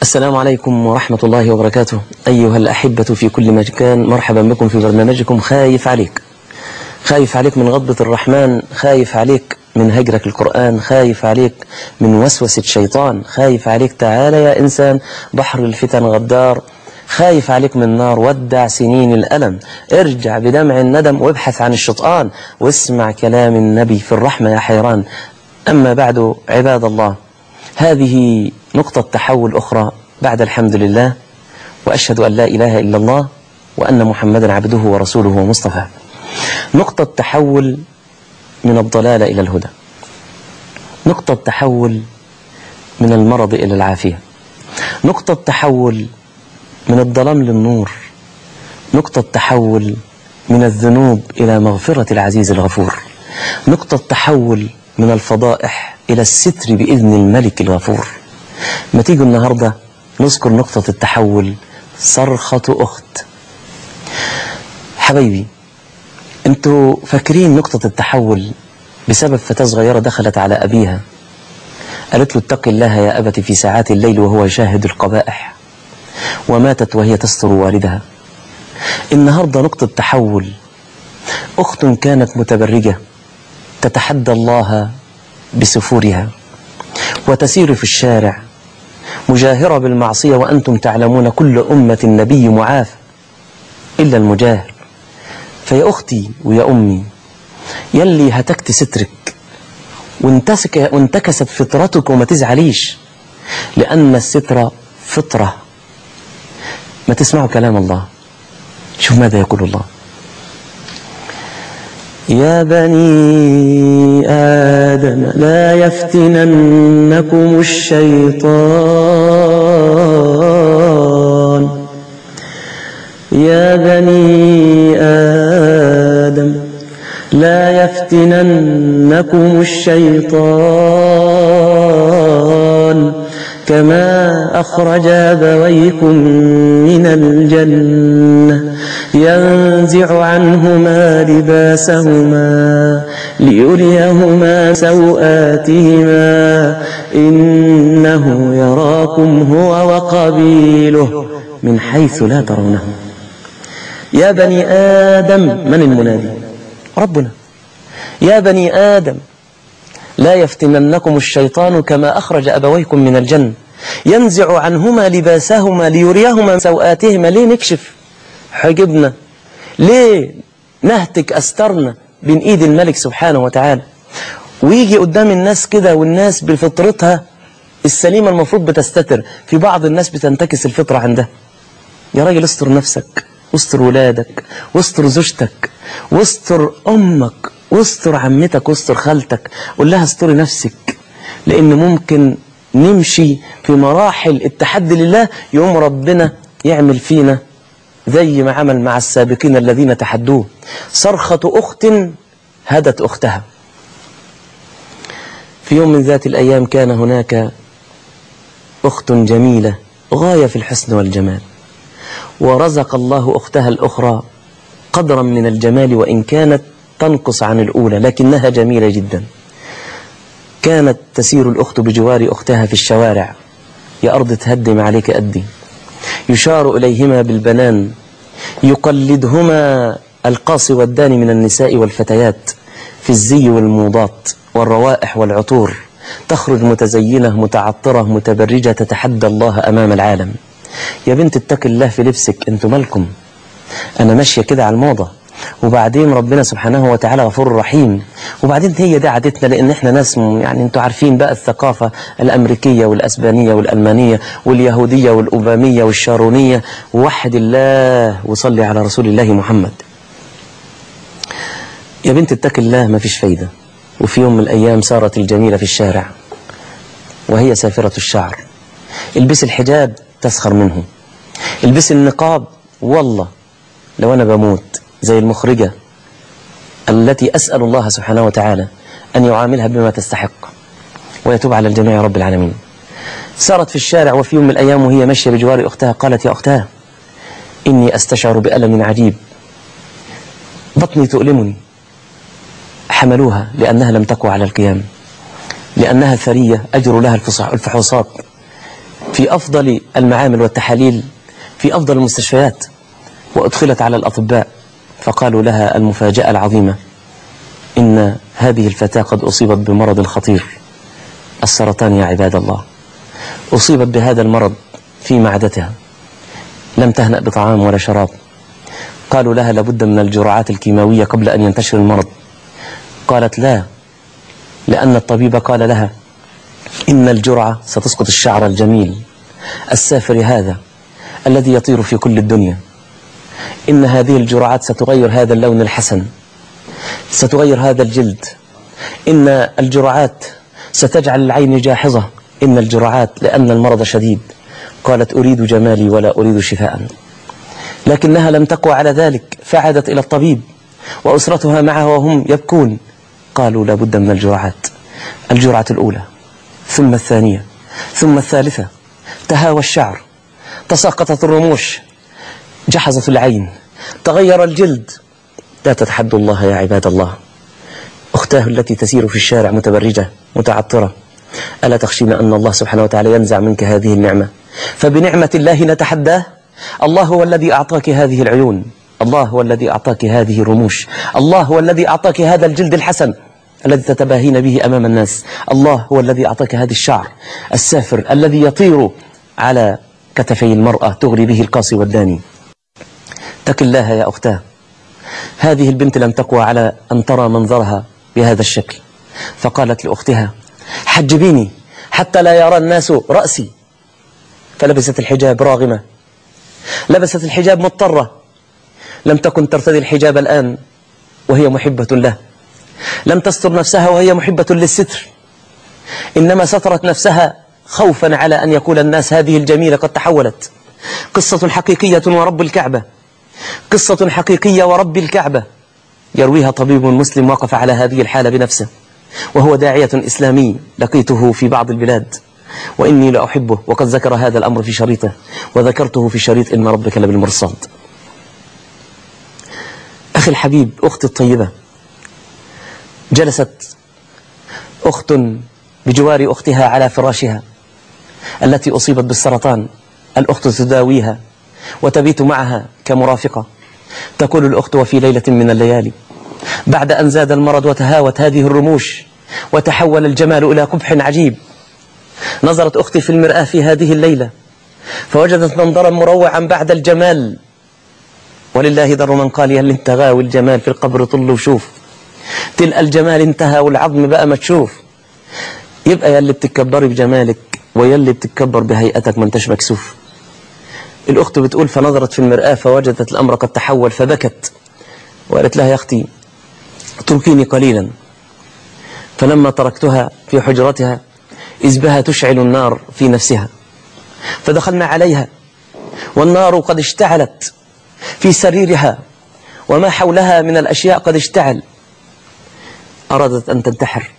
السلام عليكم ورحمة الله وبركاته. أيها الأحبة في كل مكان، مرحبا بكم في برنامجكم خايف عليك. خايف عليك من غضبة الرحمن، خايف عليك من هجرك القرآن، خايف عليك من وسوسة شيطان، خايف عليك تعال يا إنسان بحر الفتن غدار، خايف عليك من نار ودع سنين الألم، ارجع بدمع الندم وابحث عن الشيطان واسمع كلام النبي في الرحمة يا حيران. أما بعد عباد الله، هذه نقطة تحول أخرى بعد الحمد لله، وأشهد أن لا إله إلا الله وأن محمدا عبده ورسوله ومصطفى. نقطة تحول من الضلال إلى الهدى، نقطة تحول من المرض إلى العافية، نقطة تحول من الظلام للنور، نقطة تحول من الذنوب إلى مغفرة العزيز الغفور، نقطة تحول من الفضائح إلى الستر بإذن الملك الغفور. ما تيجوا النهاردة نذكر نقطة التحول، صرخة أخت. حبايبي، انتوا فاكرين نقطة التحول بسبب فتاة صغيرة دخلت على أبيها قالت له اتق الله يا أبت في ساعات الليل وهو يشاهد القبائح، وماتت وهي تستر والدها. النهاردة نقطة تحول، أخت كانت متبرجة تتحدى الله بسفورها وتسير في الشارع مجاهرة بالمعصية، وأنتم تعلمون كل أمة النبي معافى إلا المجاهر. فيا أختي ويا أمي، يلي هتكت سترك وانتكست فطرتك وما تزعليش، لأن الستر فطرة. ما تسمعوا كلام الله، شوف ماذا يقول الله: يا بني آدم لا يفتننكم الشيطان، يا بني آدم لا يفتننكم الشيطان كما أخرج أبويكم من الجنة ينزع عنهما لباسهما ليريهما سوآتهما إنه يراكم هو وقبيله من حيث لا ترونهم. يا بني آدم، من المنادي؟ ربنا. يا بني آدم لا يفتننكم الشيطان كما أخرج أبويكم من الجنة ينزع عنهما لباسهما ليريهما سوآتهما. ليه نكشف حجبنا؟ ليه نهتك أسترنا بين إيد الملك سبحانه وتعالى ويجي قدام الناس كده؟ والناس بفطرتها السليمة المفروض بتستتر، في بعض الناس بتنتكس الفطرة عندها. يا راجل استر نفسك واستر ولادك واستر زوجتك واستر أمك واستر عمتك واستر خالتك، قول لها استري نفسك، لأن ممكن نمشي في مراحل التحدي لله يوم ربنا يعمل فينا زي ما عمل مع السابقين الذين تحدوه. صرخة أخت هدت أختها. في يوم من ذات الأيام كان هناك أخت جميلة غاية في الحسن والجمال، ورزق الله أختها الأخرى قدرا من الجمال، وإن كانت تنقص عن الأولى لكنها جميلة جدا. كانت تسير الأخت بجوار أختها في الشوارع، يا أرض تهدم عليك أدي، يشار إليهما بالبنان، يقلدهما القاصي والداني من النساء والفتيات في الزي والموضات والروائح والعطور، تخرج متزينة متعطرة متبرجة تتحدى الله أمام العالم. يا بنت اتق الله في لبسك، انتوا مالكم؟ أنا ماشية كده على الموضة، وبعدين ربنا سبحانه وتعالى غفور رحيم، وبعدين هي دي عادتنا، لأن احنا ناس يعني انتوا عارفين بقى الثقافة الأمريكية والأسبانية والألمانية واليهودية والأوبامية والشارونية. ووحد الله وصلي على رسول الله محمد. يا بنت اتق الله، ما فيش فايدة. وفي يوم من الأيام سارت الجميلة في الشارع وهي سافرة الشعر، البس الحجاب تسخر منه، البس النقاب والله لو أنا بموت، زي المخرجة التي أسأل الله سبحانه وتعالى أن يعاملها بما تستحق ويتوب على الجميع يا رب العالمين. سارت في الشارع، وفي يوم من الأيام وهي ماشية بجوار أختها قالت: يا أختها، إني أستشعر بألم عجيب، بطني تؤلمني. حملوها لأنها لم تقوى على القيام، لأنها ثرية أجر لها الفحوصات، في أفضل المعامل والتحاليل في أفضل المستشفيات، وأدخلت على الأطباء فقالوا لها المفاجأة العظيمة: إن هذه الفتاة قد أصيبت بمرض خطير، السرطان يا عباد الله. أصيبت بهذا المرض في معدتها، لم تهنأ بطعام ولا شراب. قالوا لها لابد من الجرعات الكيماوية قبل أن ينتشر المرض. قالت لا، لأن الطبيب قال لها إن الجرعة ستسقط الشعر الجميل السافر هذا الذي يطير في كل الدنيا. إن هذه الجرعات ستغير هذا اللون الحسن، ستغير هذا الجلد. إن الجرعات ستجعل العين جاحظة. إن الجرعات لأن المرض شديد. قالت أريد جمالي ولا أريد شفاء. لكنها لم تقوى على ذلك، فعادت إلى الطبيب وأسرتها معها وهم يبكون. قالوا لابد من الجرعات. الجرعة الأولى، ثم الثانية، ثم الثالثة. تهاوى الشعر، تساقطت الرموش، جحظت العين، تغير الجلد. لا تتحدوا الله يا عباد الله. أختاه التي تسير في الشارع متبرجة متعطرة، ألا تخشين أن الله سبحانه وتعالى ينزع منك هذه النعمة؟ فبنعمة الله نتحداه. الله هو الذي أعطاك هذه العيون، الله هو الذي أعطاك هذه الرموش، الله هو الذي أعطاك هذا الجلد الحسن الذي تتباهين به أمام الناس، الله هو الذي أعطاك هذا الشعر السافر الذي يطير على كتفي المرأة تغري به القاصي والداني. اتق الله يا أختاه. هذه البنت لم تقوى على أن ترى منظرها بهذا الشكل، فقالت لأختها حجبيني حتى لا يرى الناس رأسي. فلبست الحجاب راغمة، لبست الحجاب مضطرة. لم تكن ترتدي الحجاب الآن وهي محبة له، لم تستر نفسها وهي محبة للستر، إنما سترت نفسها خوفا على أن يقول الناس هذه الجميلة قد تحولت. قصة حقيقية ورب الكعبة، قصة حقيقية ورب الكعبة يرويها طبيب مسلم وقف على هذه الحالة بنفسه، وهو داعية إسلامي لقيته في بعض البلاد وإني لأحبه، وقد ذكر هذا الأمر في شريطه وذكرته في شريط إن ربك لبالمرصاد. أخي الحبيب، أختي الطيبة، جلست أخت بجوار أختها على فراشها التي أصيبت بالسرطان. الأخت تداويها وتبيت معها كمرافقة. تقول الأخت وفي ليلة من الليالي بعد أن زاد المرض وتهاوت هذه الرموش وتحول الجمال إلى قبح عجيب، نظرت أختي في المرآة في هذه الليلة فوجدت منظرا مروعا بعد الجمال. ولله در من قال يا اللي انت غاوي الجمال في القبر طل وشوف، تلقى الجمال انتهى والعظم بقى ما تشوف. يبقى يا اللي بتتكبري بجمالك ويا اللي بتتكبر بهيئتك ما انتش مكسوف. الأخت بتقول فنظرت في المرآة فوجدت الأمر قد تحول فبكت وقالت لها يا أختي اتركيني قليلا. فلما تركتها في حجرتها إذ بها تشعل النار في نفسها، فدخلنا عليها والنار قد اشتعلت في سريرها وما حولها من الأشياء قد اشتعل. أرادت أن تنتحر،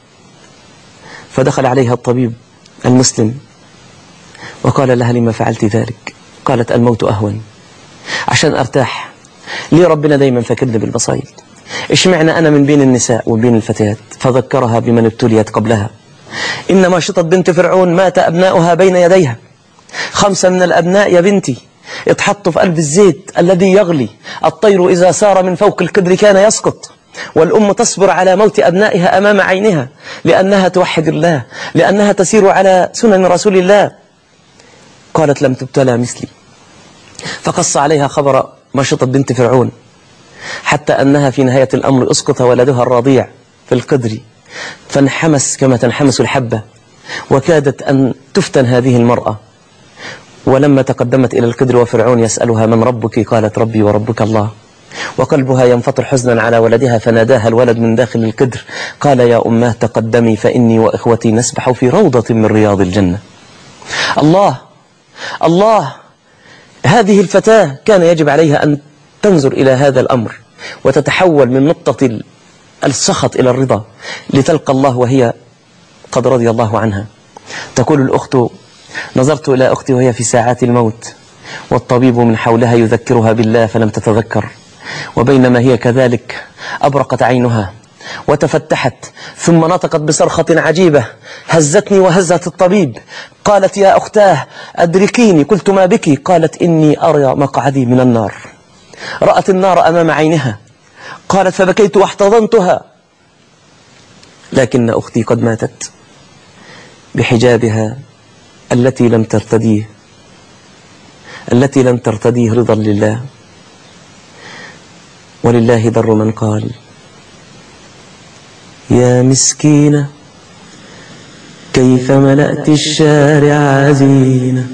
فدخل عليها الطبيب المسلم وقال لها لما فعلت ذلك؟ قالت الموت أهون، عشان أرتاح. ليه ربنا دايما فاكرني بالبصائر؟ اشمعنى أنا من بين النساء ومن بين الفتيات؟ فذكرها بمن ابتليت قبلها. إن ماشطة بنت فرعون مات أبناؤها بين يديها، 5 من الأبناء يا بنتي اتحطوا في قلب الزيت الذي يغلي. الطير إذا سار من فوق القدر كان يسقط، والأم تصبر على موت أبنائها أمام عينها لأنها توحد الله، لأنها تسير على سنن رسول الله. قالت لم تبتلى مثلي، فقص عليها خبر ماشطة بنت فرعون حتى أنها في نهاية الأمر أسقط ولدها الرضيع في القدر فانحمس كما تنحمس الحبة، وكادت أن تفتن هذه المرأة. ولما تقدمت إلى القدر وفرعون يسألها من ربك؟ قالت ربي وربك الله، وقلبها ينفطر حزنا على ولدها. فناداها الولد من داخل القدر قال يا أماه تقدمي فإني وإخوتي نسبح في روضة من رياض الجنة. الله الله، هذه الفتاة كان يجب عليها أن تنظر إلى هذا الأمر وتتحول من نقطة السخط إلى الرضا لتلقى الله وهي قد رضي الله عنها. تقول الأخت نظرت إلى أختي وهي في ساعات الموت والطبيب من حولها يذكرها بالله فلم تتذكر، وبينما هي كذلك أبرقت عينها وتفتحت ثم نطقت بصرخة عجيبة هزتني وهزت الطبيب. قالت يا أختاه أدركيني. قلت ما بك؟ قالت إني أرى مقعدي من النار. رأت النار أمام عينها. قالت فبكيت واحتضنتها، لكن أختي قد ماتت بحجابها التي لم ترتديه رضا لله. ولله در من قال يا مسكينة كيف ملأت الشارع عزينة،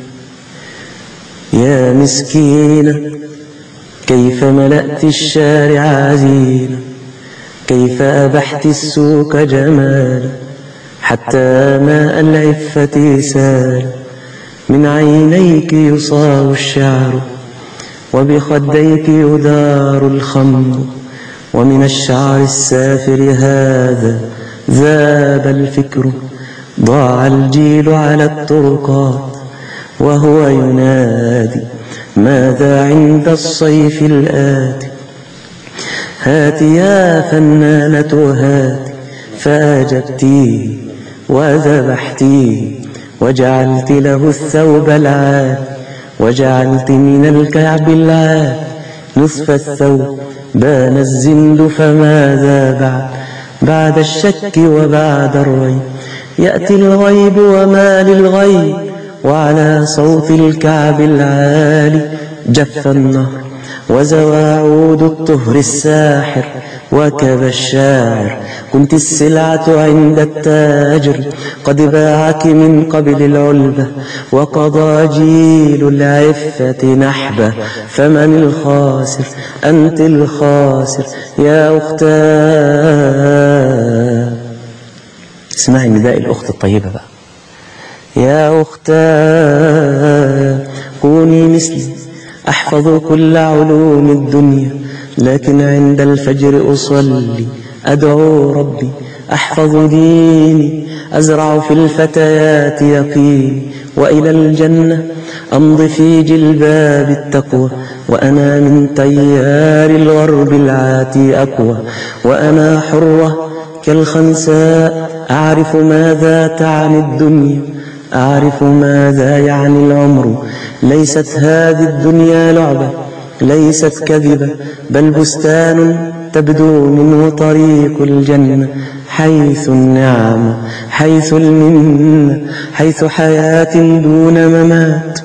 يا مسكينة كيف ملأت الشارع عزينة، كيف أبحت السوق جمالا، حتى ماء العفة سال، من عينيك يصاب الشعر، وبخديك يدار الخمر، ومن الشعر السافر هذا ذاب الفكر، ضاع الجيل على الطرقات وهو ينادي ماذا عند الصيف الآتي. هات يا فنانة هات، فأجبتيه وذبحتيه، وجعلت له الثوب العالي، وجعلت من الكعب العالي نصف الثوب، بان الزند فماذا بعد الشك وبعد الريب، يأتي الغيب وما للغيب، وعلى صوت الكعب العالي جف النهر، وزوى عود الطهر الساحر، وكب الشاعر، كنت السلعة عند التاجر، قد باعك من قبل العلبة، وقضى جيل العفة نحبة، فمن الخاسر؟ أنت الخاسر يا أختاه. اسمعي نداء الأخت الطيبة بقى. يا أختاه كوني مثلي، أحفظ كل علوم الدنيا، لكن عند الفجر أصلي أدعو ربي، أحفظ ديني، أزرع في الفتيات يقيني، وإلى الجنة أمضي في جلباب التقوى، وأنا من تيار الغرب العاتي أقوى، وأنا حرة كالخنساء، أعرف ماذا تعني الدنيا، أعرف ماذا يعني العمر، ليست هذه الدنيا لعبة، ليست كذبة، بل بستان تبدو منه طريق الجنة، حيث النعم، حيث المنة، حيث حياة دون ممات،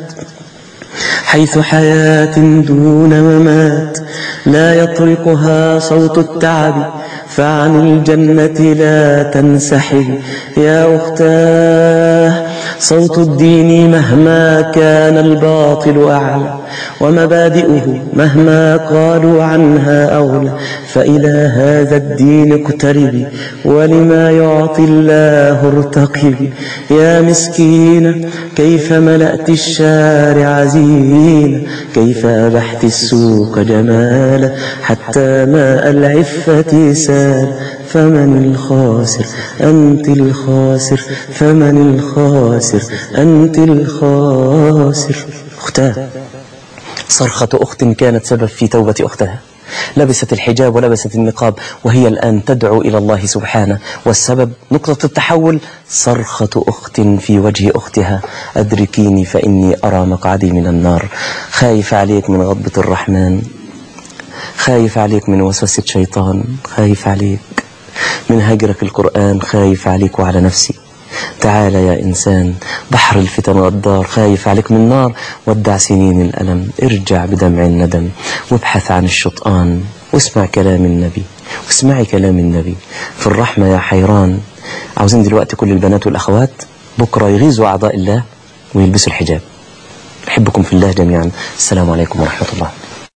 حيث حياة دون ممات، لا يطرقها صوت التعب، فعن الجنة لا تنسحب. يا أختاه صوت الدين مهما كان الباطل أعلى، ومبادئه مهما قالوا عنها أولى، فإلى هذا الدين اقتربي، ولما يعطي الله ارتقبي. يا مسكينة كيف ملأت الشارع زينة، كيف أبحت السوق جمالا، حتى ماء العفة سال، فمن الخاسر؟ أنت الخاسر، فمن الخاسر؟ أنت الخاسر. أختاه، صرخة أخت كانت سبب في توبة أختها، لبست الحجاب ولبست النقاب، وهي الآن تدعو إلى الله سبحانه، والسبب نقطة التحول صرخة أخت في وجه أختها أدركيني فإني أرى مقعدي من النار. خايف عليك من غضبة الرحمن، خايف عليك من وسوسة شيطان، خايف عليك من هجرك القرآن، خايف عليك وعلى نفسي. تعال يا إنسان، بحر الفتن والدار، خايف عليك من نار، ودع سنين الألم، ارجع بدمع الندم، وابحث عن الشطآن، واسمع كلام النبي، واسمعي كلام النبي في الرحمة يا حيران. عاوزين دلوقتي كل البنات والأخوات بكرة يغيظوا أعضاء الله ويلبسوا الحجاب. أحبكم في الله جميعا. السلام عليكم ورحمة الله.